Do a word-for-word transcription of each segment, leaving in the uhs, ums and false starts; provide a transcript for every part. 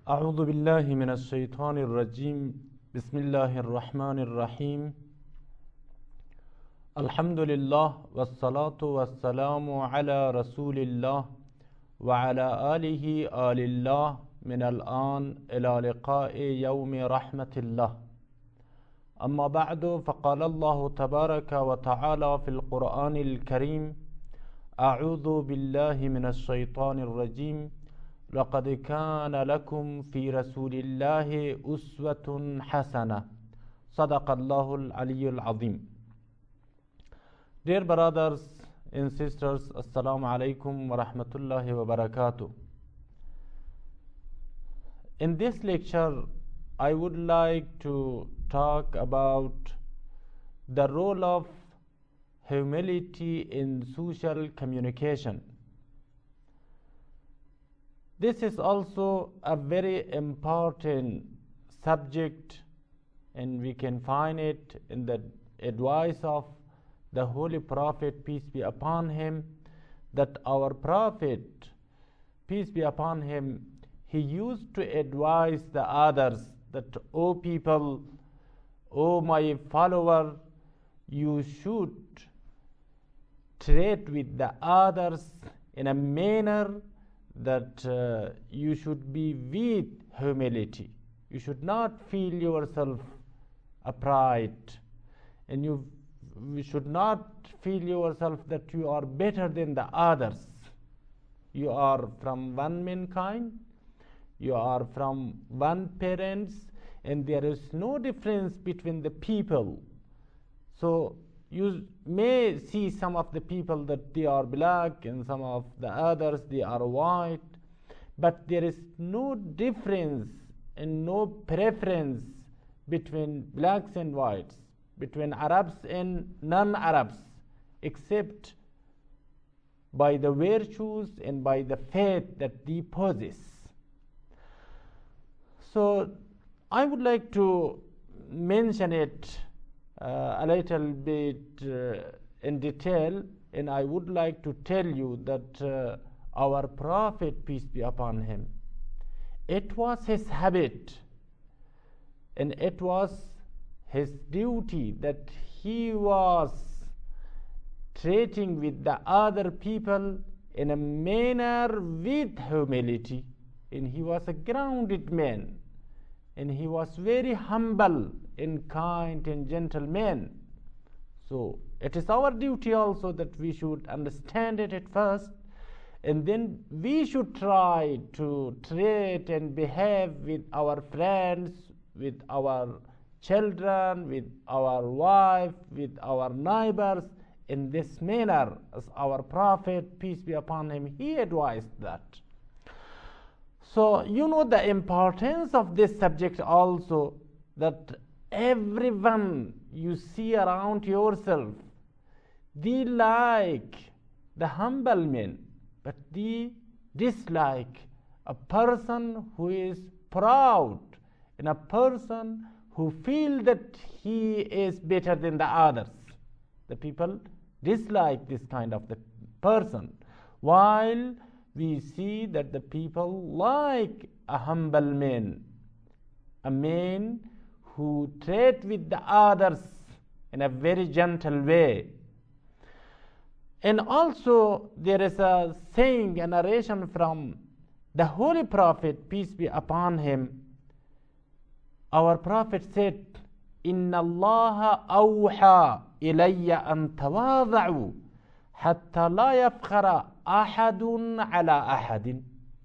أعوذ بالله من الشيطان الرجيم بسم الله الرحمن الرحيم الحمد لله والصلاة والسلام على رسول الله وعلى آله آل الله من الآن إلى لقاء يوم رحمة الله. أما بعد، فقال الله تبارك وتعالى في القرآن الكريم: أعوذ بالله من الشيطان الرجيم لقد كان لكم في رسول الله أسوة حسنة صدق الله العلي العظيم. Dear brothers and sisters, Assalamu alaikum wa rahmatullahi wa barakatuh. In this lecture, I would like to talk about the role of humility in social communication. This is also a very important subject, and we can find it in the advice of the Holy Prophet, peace be upon him, that our Prophet, peace be upon him, he used to advise the others that, O people, O my follower, you should treat with the others in a manner that uh, you should be with humility. You should not feel yourself upright, and you, you should not feel yourself that you are better than the others. You are from one mankind, you are from one parents, and there is no difference between the people. So you may see some of the people that they are black and some of the others they are white, but there is no difference and no preference between blacks and whites, between Arabs and non-Arabs, except by the virtues and by the faith that they possess. So I would like to mention it Uh, a little bit uh, in detail, and I would like to tell you that uh, our Prophet, peace be upon him, it was his habit and it was his duty that he was treating with the other people in a manner with humility, and he was a grounded man, and he was very humble and kind and gentle man. So it is our duty also that we should understand it at first, and then we should try to treat and behave with our friends, with our children, with our wife, with our neighbors in this manner, as our Prophet, peace be upon him, he advised that. So you know the importance of this subject also, that everyone you see around yourself, they like the humble men, but they dislike a person who is proud and a person who feels that he is better than the others. The people dislike this kind of the person, while we see that the people like a humble man, a man who treat with the others in a very gentle way. And also there is a saying, a narration from the Holy Prophet, peace be upon him. Our Prophet said, Inna Allah awha ilayya an tawada'u hatta la yafkhara ahadun ala ahadin.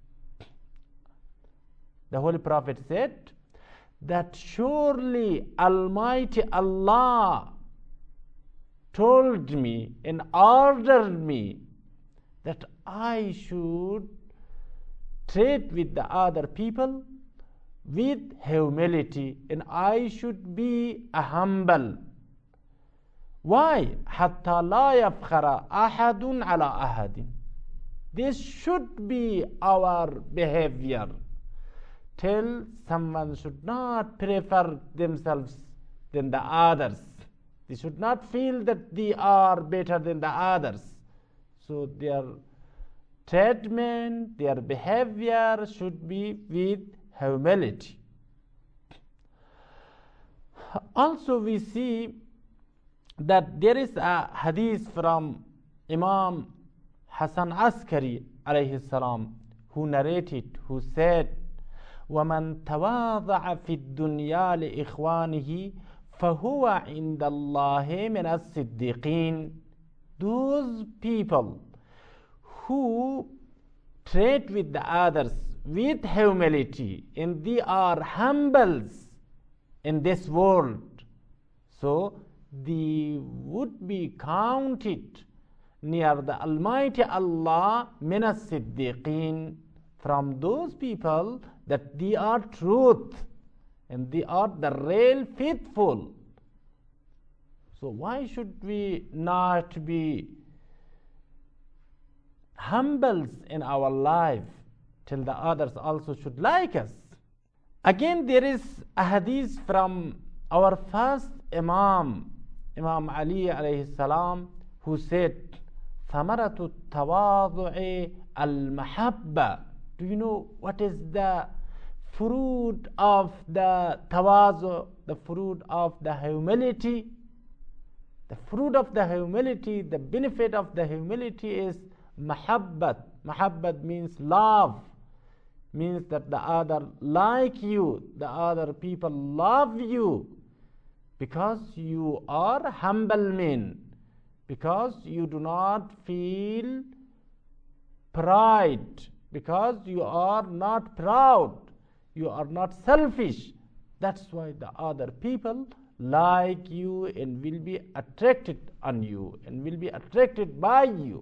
The Holy Prophet said that surely Almighty Allah told me and ordered me that I should treat with the other people with humility, and I should be a humble. Why? Hatta la yafkhara ahadun ala ahadin. This should be our behavior, till someone should not prefer themselves than the others. They should not feel that they are better than the others. So their treatment, their behavior should be with humility. Also we see that there is a hadith from Imam Hasan Askari alayhi salam, who narrated, who said, وَمَنْ تَوَاضَعَ فِي الدُّنْيَا لِإِخْوَانِهِ فَهُوَ عِنْدَ اللَّهِ مِنَ الصِّدِّقِينَ. Those people who treat with the others with humility, and they are humbles in this world, so they would be counted near the Almighty Allah min as-siddiqeen, from those people that they are truth and they are the real faithful. So why should we not be humbles in our life till the others also should like us? Again, there is a hadith from our first Imam, Imam Ali alayhi salam, who said, ثَمَرَةُ التَّوَاضُعِ الْمَحَبَّةِ. Do you know what is the fruit of the tawazu, the fruit of the humility? The fruit of the humility, the benefit of the humility is mahabbat. Mahabbat means love, means that the other like you, the other people love you, because you are humble men, because you do not feel pride, because you are not proud, you are not selfish. That's why the other people like you and will be attracted on you and will be attracted by you.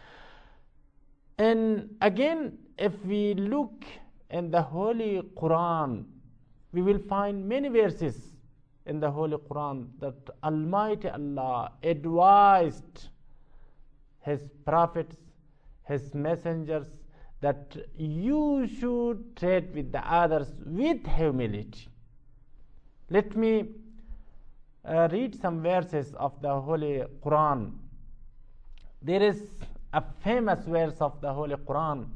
And again, if we look in the Holy Quran, we will find many verses in the Holy Quran that Almighty Allah advised His prophets, His messengers, that you should treat with the others with humility. Let me uh, read some verses of the Holy Quran. There is a famous verse of the Holy Quran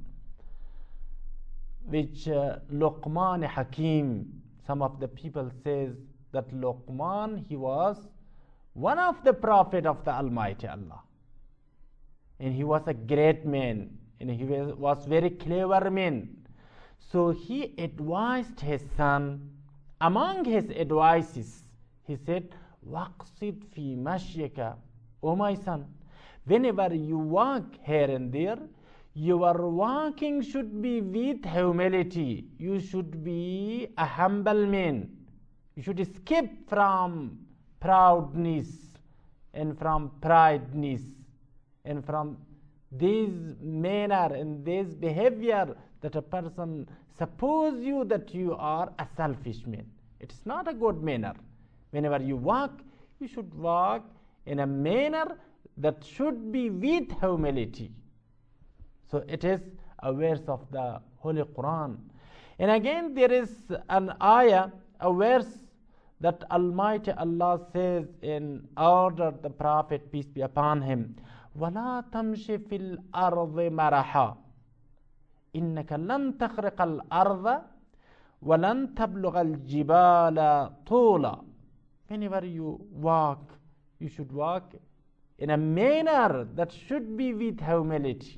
which uh, Luqman Hakim, some of the people says that Luqman, he was one of the prophet of the Almighty Allah, and he was a great man, and he was very clever man. So he advised his son. Among his advices, he said, waqsid fi mashyika, O my son, whenever you walk here and there, your walking should be with humility. You should be a humble man. You should escape from proudness and from prideness and from this manner and this behavior that a person suppose you that you are a selfish man. It's not a good manner. Whenever you walk, you should walk in a manner that should be with humility. So it is a verse of the Holy Quran. And again, there is an ayah, a verse that Almighty Allah says in order the Prophet, peace be upon him, وَلَا تَمْشِ فِي الْأَرْضِ مَرَحًا إِنَّكَ لَن تَخْرِقَ الْأَرْضَ وَلَن تَبْلُغَ الْجِبَالَ طُولًا. Whenever you walk, you should walk in a manner that should be with humility,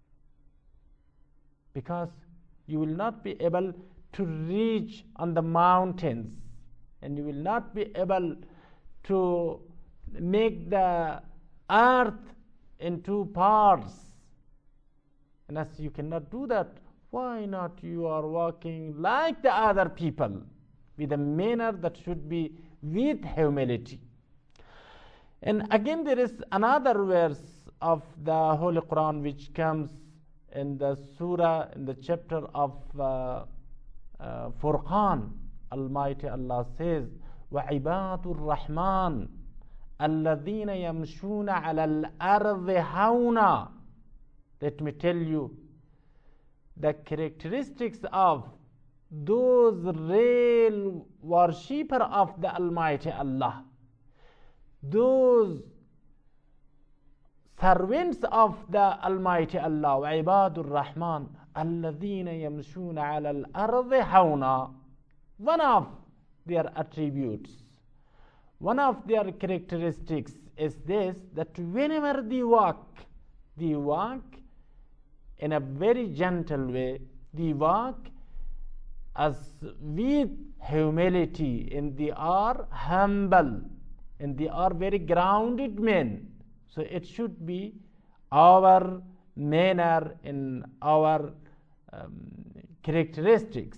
because you will not be able to reach on the mountains, and you will not be able to make the earth in two parts. And as you cannot do that, why not you are walking like the other people, with a manner that should be with humility. And again, there is another verse of the Holy Quran which comes in the surah, in the chapter of uh, uh, Furqan. Almighty Allah says, وَعِبَادُ الرَّحْمَنِ الَّذِينَ يَمْشُونَ عَلَى الْأَرْضِ هَوْنًا. Let me tell you the characteristics of those real worshipper of the Almighty Allah, those servants of the Almighty Allah. وَعِبَادُ الرَّحْمَنِ الَّذِينَ يَمْشُونَ عَلَى الْأَرْضِ حَوْنًا. One of their attributes, one of their characteristics is this, that whenever they walk, they walk in a very gentle way, they walk as with humility, and they are humble, and they are very grounded men. So it should be our manner in our um, characteristics.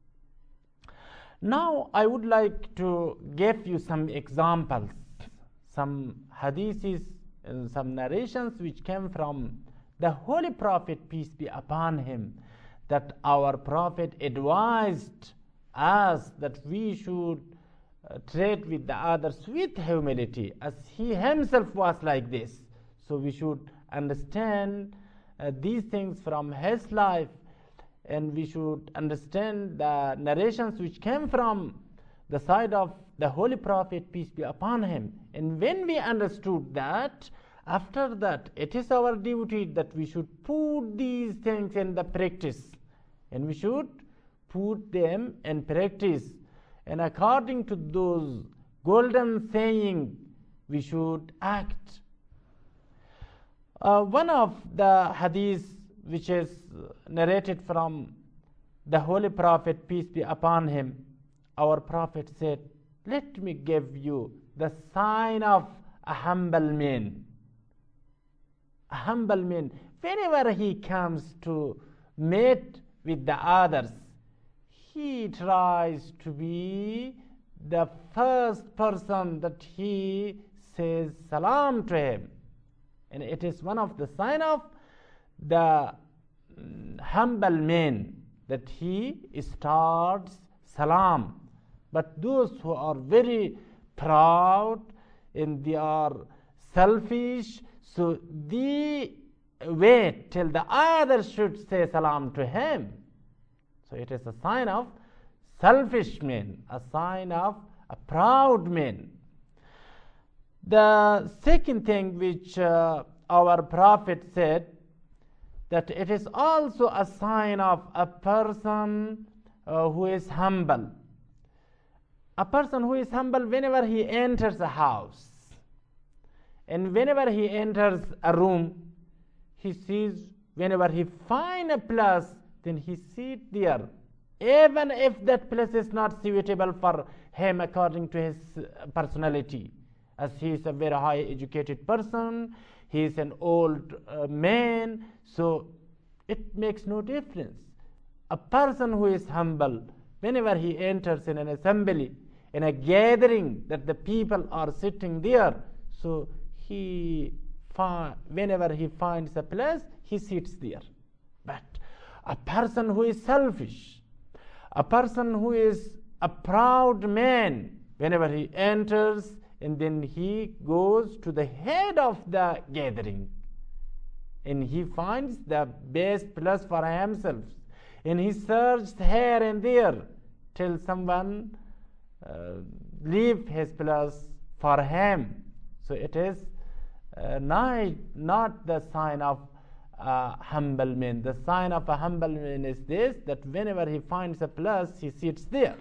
Now I would like to give you some examples, some hadiths and some narrations which came from the Holy Prophet, peace be upon him, that our Prophet advised us that we should uh, treat with the others with humility, as he himself was like this. So we should understand uh, these things from his life, and we should understand the narrations which came from the side of the Holy Prophet, peace be upon him. And when we understood that, after that it is our duty that we should put these things in the practice, and we should put them in practice, and according to those golden saying we should act. Uh, one of the hadiths which is narrated from the Holy Prophet, peace be upon him, our Prophet said, let me give you the sign of a humble man. A humble man, whenever he comes to meet with the others, he tries to be the first person that he says salam to him. And it is one of the sign of the mm, humble man that he starts salam. But those who are very proud and they are selfish, so they wait till the others should say salam to him. So it is a sign of selfish man, a sign of a proud man. The second thing which uh, our Prophet said, that it is also a sign of a person uh, who is humble. A person who is humble whenever he enters a house, and whenever he enters a room, he sees, whenever he finds a place, then he sits there, even if that place is not suitable for him according to his personality. As he is a very high educated person, he is an old uh, man, so it makes no difference. A person who is humble, whenever he enters in an assembly, in a gathering that the people are sitting there, so he fi- whenever he finds a place, he sits there. But a person who is selfish, a person who is a proud man, whenever he enters, and then he goes to the head of the gathering, and he finds the best place for himself, and he searches here and there till someone uh, leave his place for him. So it is uh, not, not the sign of a humble man. The sign of a humble man is this, that whenever he finds a place, he sits there.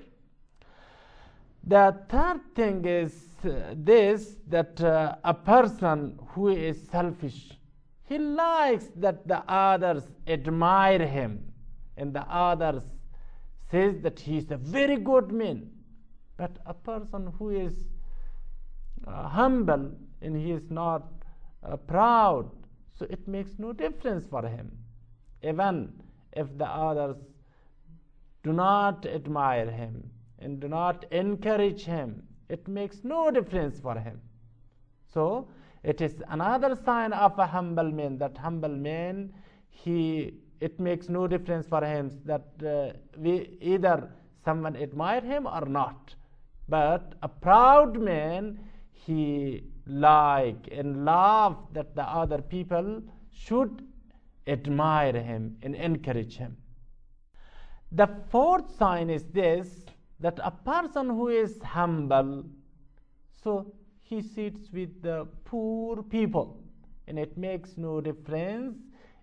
The third thing is uh, this, that uh, a person who is selfish, he likes that the others admire him, and the others says that he is a very good man. But a person who is uh, humble and he is not uh, proud, so it makes no difference for him. Even if the others do not admire him and do not encourage him, it makes no difference for him. So it is another sign of a humble man, that humble man, he it makes no difference for him that uh, we either someone admire him or not. But a proud man, he like and love that the other people should admire him and encourage him. The fourth sign is this, that a person who is humble, so he sits with the poor people, and it makes no difference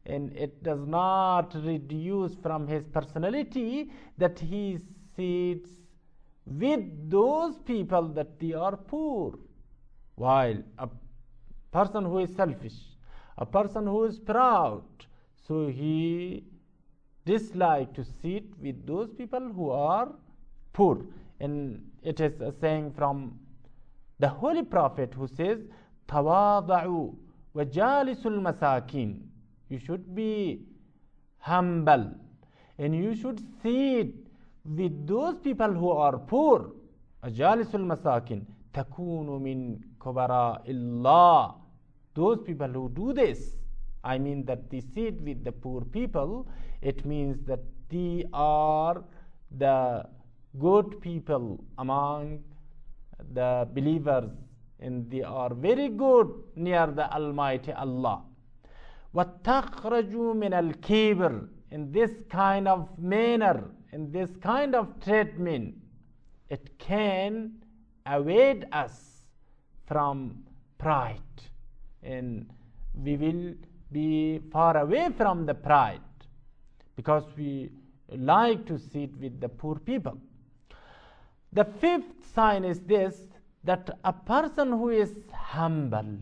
and it does not reduce from his personality that he sits with those people that they are poor. While a person who is selfish, a person who is proud, so he dislikes to sit with those people who are poor. And it is a saying from the Holy Prophet who says, "Tawada'u wa jalisul masakin." You should be humble and you should sit with those people who are poor. Jalisul masakin takunu min kubara illah. Those people who do this, I mean that they sit with the poor people, it means that they are the good people among the believers, and they are very good near the Almighty Allah. وَتَخْرَجُوا مِنَ الْكِبْرِ. In this kind of manner, in this kind of treatment, it can await us from pride, and we will be far away from the pride because we like to sit with the poor people. The fifth sign is this, that a person who is humble,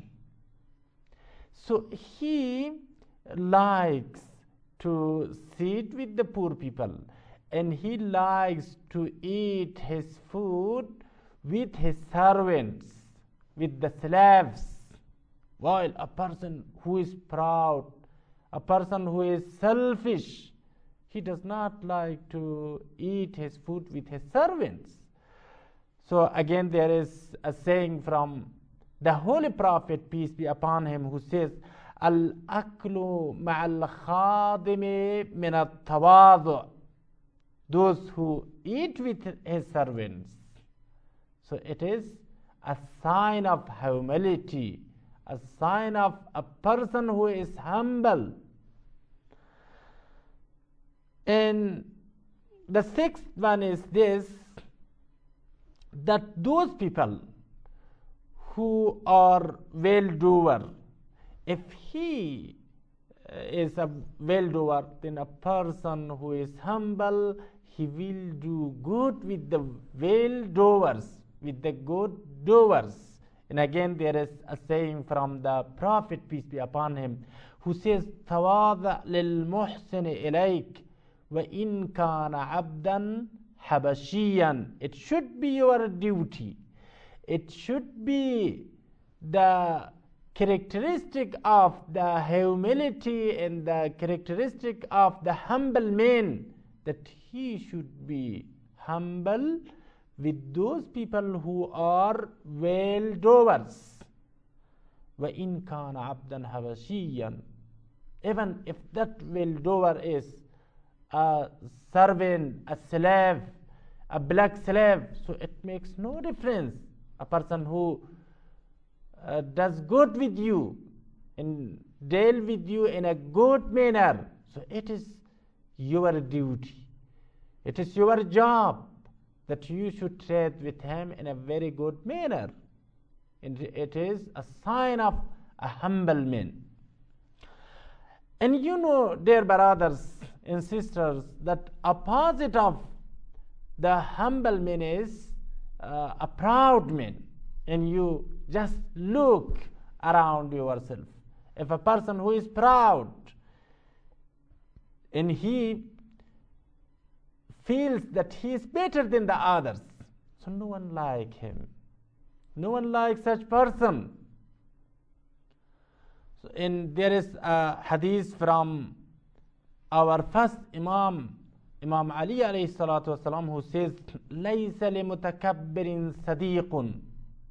so he likes to sit with the poor people and he likes to eat his food with his servants, with the slaves. While a person who is proud, a person who is selfish, he does not like to eat his food with his servants. So again, there is a saying from the Holy Prophet, peace be upon him, who says, "Al-aklu ma'al khadimi min at-tawadhu." Those who eat with his servants. So it is a sign of humility, a sign of a person who is humble. And the sixth one is this, that those people who are well-doer, if he is a well-doer, then a person who is humble, he will do good with the well-doers, with the good doers. And again, there is a saying from the Prophet, peace be upon him, who says, "Tawadha lil muhsini ilayk wa in kana abdan habashiyan." It should be your duty, it should be the characteristic of the humility and the characteristic of the humble man, that he should be humble with those people who are well-doers. وَإِنْ كَانَ عَبْدًا حَبَشِيًّا. Even if that well-doer is a servant, a slave, a black slave, so it makes no difference. A person who uh, does good with you and deal with you in a good manner, so it is your duty, it is your job that you should treat with him in a very good manner. And it is a sign of a humble man. And you know, dear brothers and sisters, that opposite of the humble man is uh, a proud man. And you just look around yourself. If a person who is proud and he feels that he is better than the others, so no one like him, no one likes such person. So, and there is a hadith from our first Imam, Imam Ali alayhi salatu wasalam, who says, "Laysa limutakabbirin sadiqun."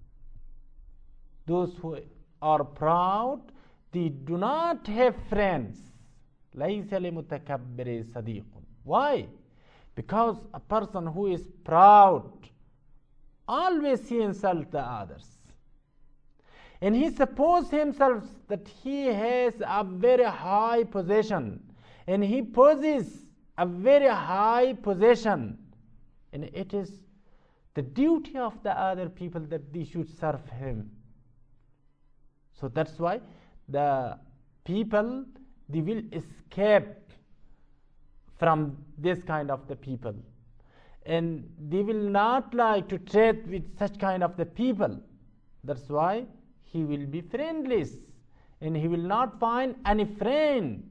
Those who are proud, they do not have friends. لَيْسَ لِمُتَكَبِّرِ صَدِيقٌ. Why? Because a person who is proud, always he insults the others. And he supposes himself that he has a very high position. And he possesses a very high position. And it is the duty of the other people that they should serve him. So that's why the people they will escape from this kind of the people, and they will not like to trade with such kind of the people. That's why he will be friendless, and he will not find any friend.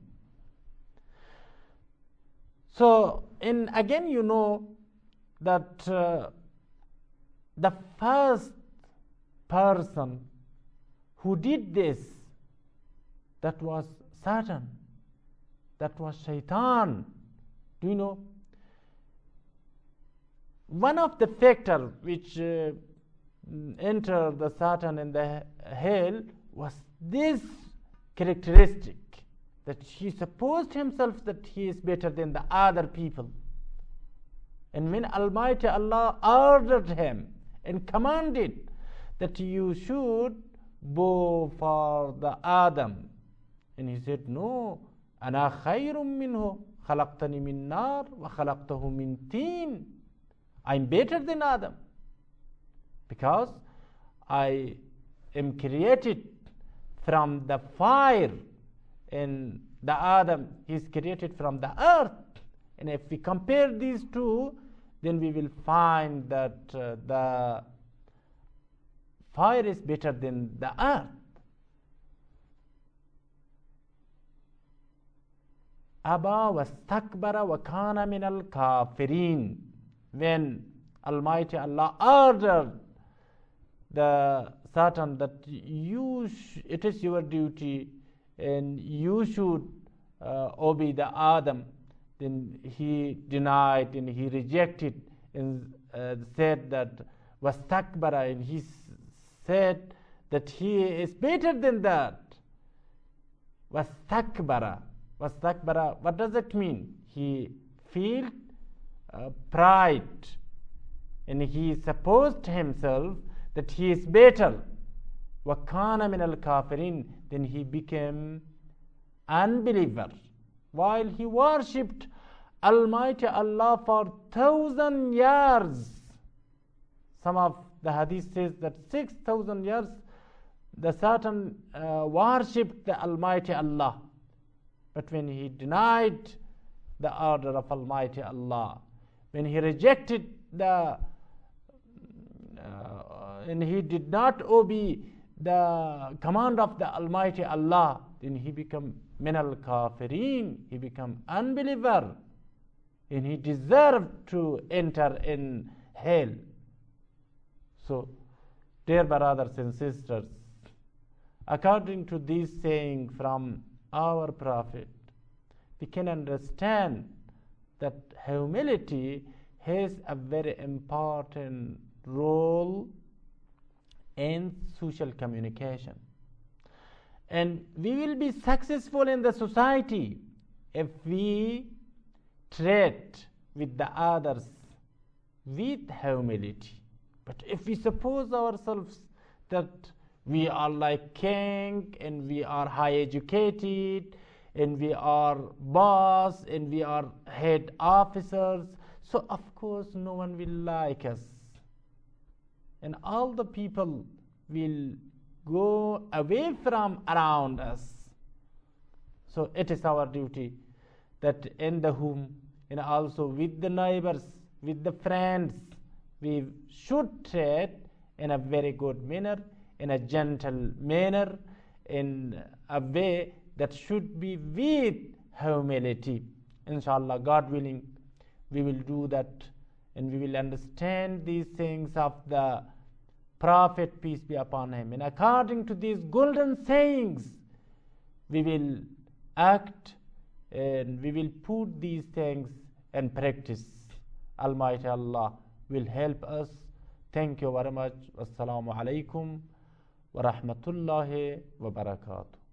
So, and again, you know that uh, the first person who did this, that was Satan, that was Shaitan. Do you know? One of the factors which uh, entered the Satan in the hell was this characteristic, that he supposed himself that he is better than the other people. And when Almighty Allah ordered him and commanded that you should bow for the Adam, and he said, no, ana khayrum minhu khalaqtani min nar wa khalaqtahu min teen. I'm better than Adam because I am created from the fire, and the Adam is created from the earth. And if we compare these two, then we will find that uh, the fire is better than the earth. Aba wastakbara wa kana min al kafirin. When Almighty Allah ordered the Satan that you sh- it is your duty and you should uh, obey the Adam, then he denied and he rejected and uh, said that wastakbara, and he said that he is better than that. Wastakbara, wastakbara, what does it mean? He felt uh, pride, and he supposed himself that he is better. Wakana min al kafirin, then he became unbeliever, while he worshipped Almighty Allah for thousand years. Some of the hadith says that six thousand years the Satan uh, worshipped the Almighty Allah. But when he denied the order of Almighty Allah, when he rejected the uh, and he did not obey the command of the Almighty Allah, then he became min al kafirin, he became unbeliever, and he deserved to enter in hell. So, dear brothers and sisters, according to this saying from our Prophet, we can understand that humility has a very important role in social communication. And we will be successful in the society if we treat with the others with humility. But if we suppose ourselves that we are like king and we are high educated and we are boss and we are head officers, so of course no one will like us, and all the people will go away from around us. So it is our duty that in the home and also with the neighbors, with the friends, we should treat in a very good manner, in a gentle manner, in a way that should be with humility. Inshallah, God willing, we will do that, and we will understand these things of the Prophet, peace be upon him. And according to these golden sayings, we will act and we will put these things in practice. Almighty Allah will help us. Thank you very much. Wassalamu alaikum wa rahmatullahi wa barakatuh.